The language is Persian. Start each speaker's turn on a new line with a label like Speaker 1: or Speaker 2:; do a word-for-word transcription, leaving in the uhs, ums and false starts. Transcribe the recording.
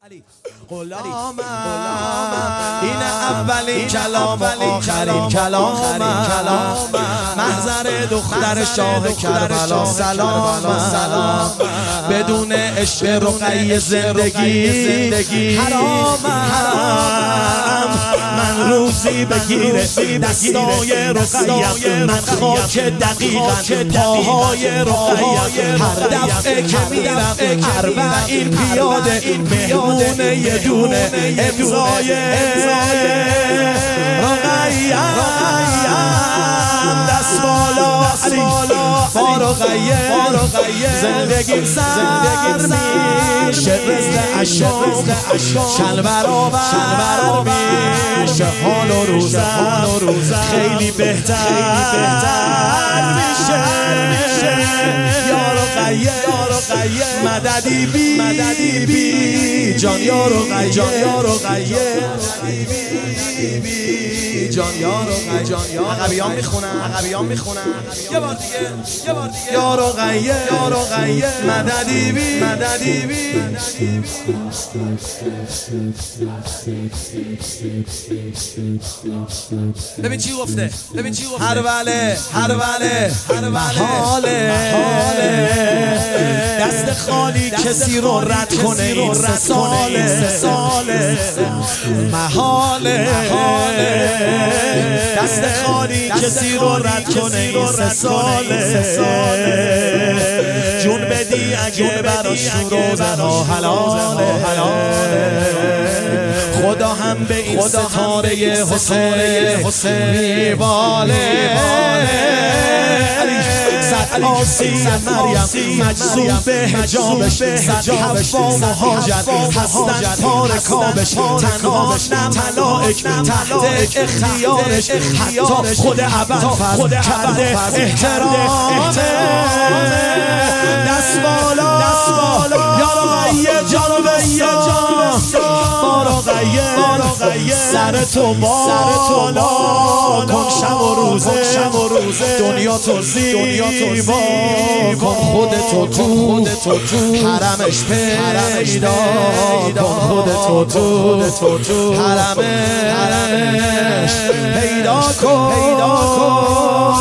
Speaker 1: غلامم این اولین کلام و آخرین کلام محضر دختر شاه کربلا سلام بدون عشق رقیه زندگی حرامم من روزی بگیره دستای رقیه من خاک دقیقا پاهای رقیه هر دفعه که میرم اربعین پیاده مهمون یه دونه امضای رقیه دست بالا با رقیه زندگی سر میشه رزق اشام چند برابر میشه حال و روزم خیلی بهتر میشه یا رقیه مددی بی جان یا رقیه جان یا رقیه جان یا عقبیان میخونن عقبیان میخونن یه بار دیگه یه بار دیگه یا رقیه یا رقیه مددی بی مددی بی ببین چی گفته ببین چی گفته هر وله هر وله هر وله دست خالی کسی رو رد کنه این سه ساله محاله دست خالی کسی رو رد کنه این سه ساله جون بدی اگه براش روزها حلاله خدا هم به این ستاره حسین میباله صد آسی مریم مجذوب حجابش صد حوا مهاجر هستن پار کابش تنها نه ملائک تحت اختیارش حتی خود ابوالفضل کرده احترام دست بالا یا رقیه جان با رقیه سر تو بالا کن شب و روزه دنیا تو زیبا کن خودتو تو حرمش پیدا کن خودتو تو حرمش پیدا کن